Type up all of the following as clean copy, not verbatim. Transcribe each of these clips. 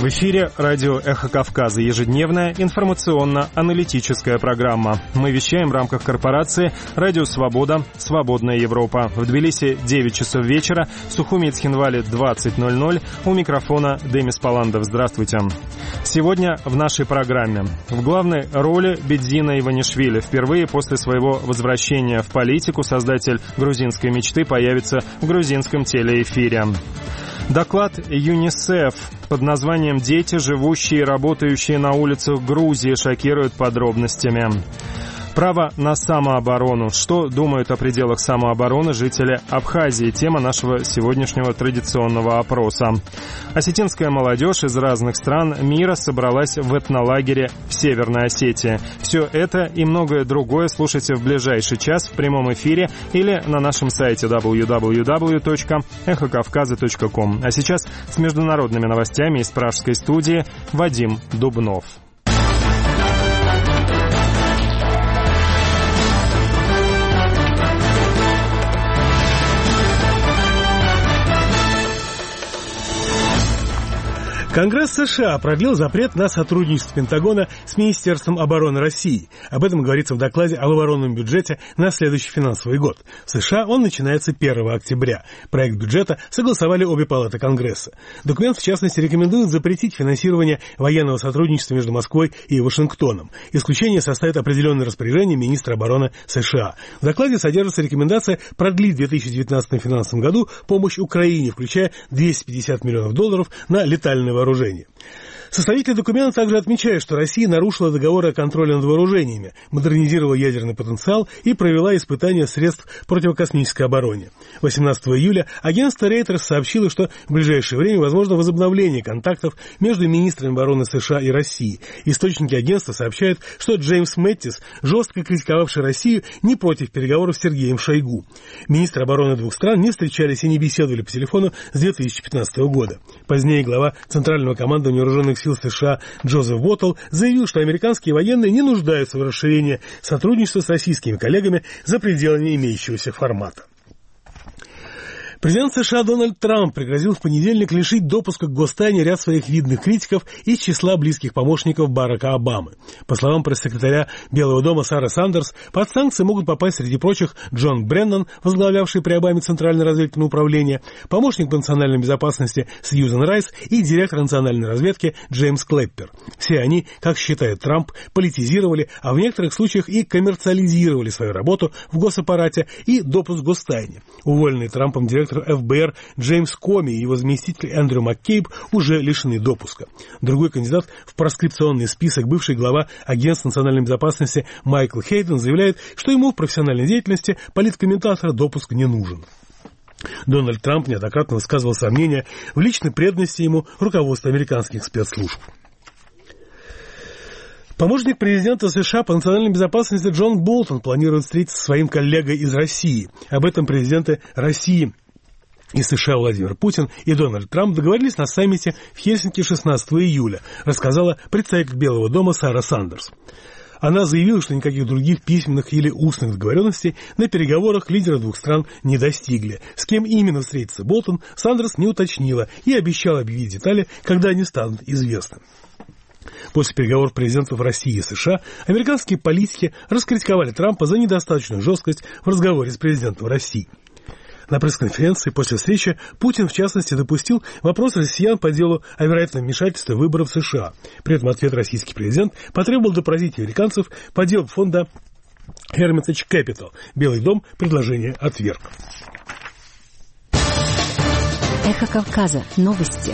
В эфире радио «Эхо Кавказа», ежедневная информационно-аналитическая программа. Мы вещаем в рамках корпорации «Радио Свобода. Свободная Европа». В Тбилиси 9 часов вечера, в Сухуми и Цхинвале 20:00. У микрофона Демис Паландов. Здравствуйте. Сегодня в нашей программе. В главной роли Бедзина Иванишвили. Впервые после своего возвращения в политику создатель грузинской мечты появится в грузинском телеэфире. Доклад ЮНИСЕФ под названием «Дети, живущие и работающие на улицах Грузии», шокирует подробностями. Право на самооборону. Что думают о пределах самообороны жители Абхазии? Тема нашего сегодняшнего традиционного опроса. Осетинская молодежь из разных стран мира собралась в этнолагере в Северной Осетии. Все это и многое другое слушайте в ближайший час в прямом эфире или на нашем сайте www.эхокавказа.ком. А сейчас с международными новостями из пражской студии Вадим Дубнов. Конгресс США продлил запрет на сотрудничество Пентагона с Министерством обороны России. Об этом говорится в докладе об оборонном бюджете на следующий финансовый год. В США он начинается 1 октября. Проект бюджета согласовали обе палаты Конгресса. Документ, в частности, рекомендует запретить финансирование военного сотрудничества между Москвой и Вашингтоном. Исключение составит определенное распоряжение министра обороны США. В докладе содержится рекомендация продлить в 2019 финансовом году помощь Украине, включая $250 миллионов на летальное вооружение. Составители документа также отмечают, что Россия нарушила договоры о контроле над вооружениями, модернизировала ядерный потенциал и провела испытания средств противокосмической обороны. 18 июля агентство Reuters сообщило, что в ближайшее время возможно возобновление контактов между министрами обороны США и России. Источники агентства сообщают, что Джеймс Мэттис, жестко критиковавший Россию, не против переговоров с Сергеем Шойгу. Министры обороны двух стран не встречались и не беседовали по телефону с 2015 года. Позднее глава Центрального командования вооруженных сил США Джозеф Боттл заявил, что американские военные не нуждаются в расширении сотрудничества с российскими коллегами за пределами имеющегося формата. Президент США Дональд Трамп пригрозил в понедельник лишить допуска к гостайне ряд своих видных критиков из числа близких помощников Барака Обамы. По словам пресс-секретаря Белого дома Сары Сандерс, под санкции могут попасть среди прочих Джон Бреннан, возглавлявший при Обаме Центральное разведывательное управление, помощник по национальной безопасности Сьюзен Райс и директор национальной разведки Джеймс Клэппер. Все они, как считает Трамп, политизировали, а в некоторых случаях и коммерциализировали свою работу в госаппарате и допуск к гостайне. Уволенный Трампом директор ФБР Джеймс Коми и его заместитель Эндрю МакКейб уже лишены допуска. Другой кандидат в проскрипционный список, бывший глава Агентства национальной безопасности Майкл Хейден, заявляет, что ему в профессиональной деятельности политкомментатора допуск не нужен. Дональд Трамп неоднократно высказывал сомнения в личной преданности ему руководства американских спецслужб. Помощник президента США по национальной безопасности Джон Болтон планирует встретиться со своим коллегой из России. Об этом президенты России и США Владимир Путин и Дональд Трамп договорились на саммите в Хельсинки 16 июля, рассказала представитель Белого дома Сара Сандерс. Она заявила, что никаких других письменных или устных договоренностей на переговорах лидеры двух стран не достигли. С кем именно встретится Болтон, Сандерс не уточнила и обещала объявить детали, когда они станут известны. После переговоров президентов России и США американские политики раскритиковали Трампа за недостаточную жесткость в разговоре с президентом России. На пресс-конференции после встречи Путин, в частности, допустил вопрос россиян по делу о вероятном вмешательстве в выборы в США. При этом ответ российский президент потребовал допросить американцев по делу фонда Hermitage Capital. Белый дом предложение отверг. Эхо Кавказа. Новости.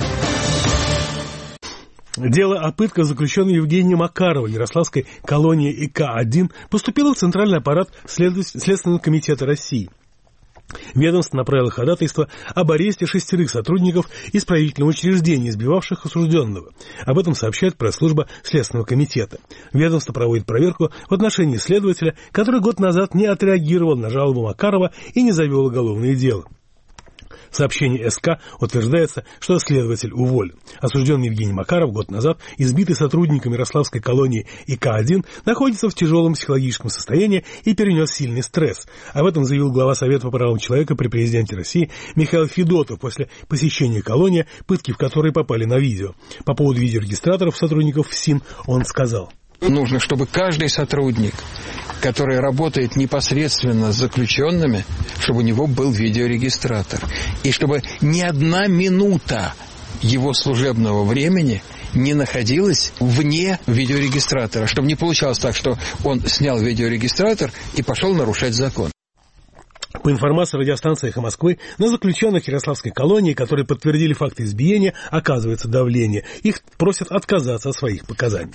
Дело о пытках заключенного Евгения Макарова Ярославской колонии ИК-1 поступило в Центральный аппарат Следственного комитета России. Ведомство направило ходатайство об аресте 6 сотрудников исправительного учреждения, избивавших осужденного. Об этом сообщает пресс-служба Следственного комитета. Ведомство проводит проверку в отношении следователя, который год назад не отреагировал на жалобу Макарова и не завел уголовное дело. В сообщении СК утверждается, что следователь уволен. Осужденный Евгений Макаров год назад, избитый сотрудниками Ярославской колонии ИК-1, находится в тяжелом психологическом состоянии и перенес сильный стресс. Об этом заявил глава Совета по правам человека при президенте России Михаил Федотов после посещения колонии, пытки в которые попали на видео. По поводу видеорегистраторов сотрудников ФСИН он сказал: нужно, чтобы каждый сотрудник, который работает непосредственно с заключенными, чтобы у него был видеорегистратор. И чтобы ни одна минута его служебного времени не находилась вне видеорегистратора. Чтобы не получалось так, что он снял видеорегистратор и пошел нарушать закон. По информации радиостанции «Эхо Москвы», на заключенных Ярославской колонии, которые подтвердили факты избиения, оказывается давление. Их просят отказаться от своих показаний.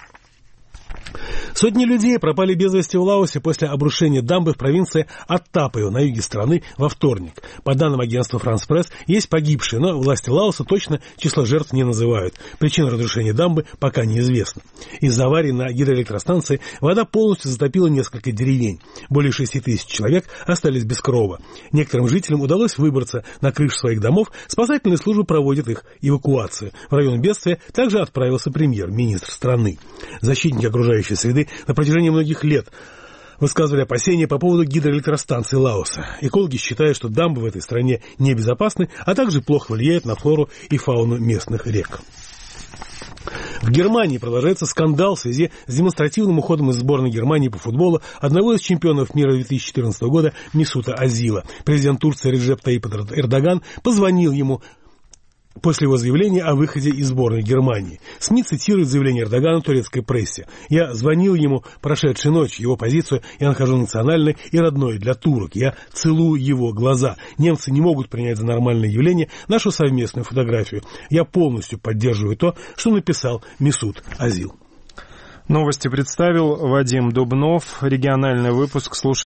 Сотни людей пропали без вести в Лаосе после обрушения дамбы в провинции Аттапио на юге страны во вторник. По данным агентства «Франс Пресс», есть погибшие, но власти Лаоса точно число жертв не называют. Причина разрушения дамбы пока неизвестна. Из-за аварии на гидроэлектростанции вода полностью затопила несколько деревень. Более 6 тысяч человек остались без крова. Некоторым жителям удалось выбраться на крышу своих домов. Спасательные службы проводят их эвакуацию. В район бедствия также отправился премьер-министр страны. Защитники окружающей среды на протяжении многих лет высказывали опасения по поводу гидроэлектростанции Лаоса. Экологи считают, что дамбы в этой стране небезопасны, а также плохо влияют на флору и фауну местных рек. В Германии продолжается скандал в связи с демонстративным уходом из сборной Германии по футболу одного из чемпионов мира 2014 года Месута Озила. Президент Турции Реджеп Таyyip Эрдоган позвонил ему после его заявления о выходе из сборной Германии. СМИ цитируют заявление Эрдогана в турецкой прессе. «Я звонил ему прошедшей ночью. Его позицию я нахожу национальной и родной для турок. Я целую его глаза. Немцы не могут принять за нормальное явление нашу совместную фотографию. Я полностью поддерживаю то, что написал Месут Озил». Новости представил Вадим Дубнов. Региональный выпуск слушайте.